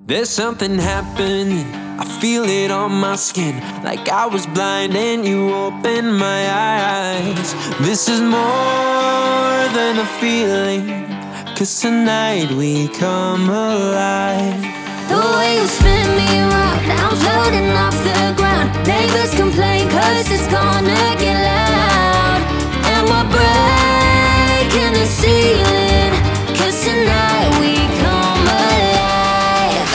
There's something happening, I feel it on my skin, like I was blind and you opened my eyes. This is more than a feeling, 'cause tonight we come alive. The way you spin me around, now I'm floating off the ground. Neighbors complain 'cause it's gonna get loud. And we're breaking the ceiling, 'cause tonight we come alive.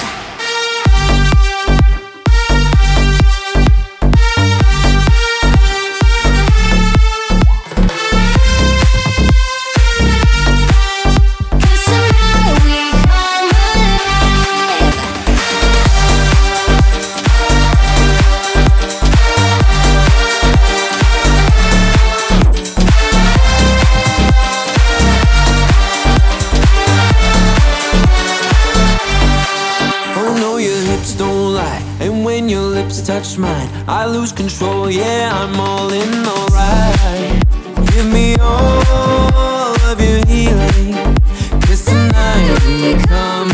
Don't lie, and when your lips touch mine, I lose control, yeah, I'm all in, alright. Give me all of your healing, 'cause tonight we come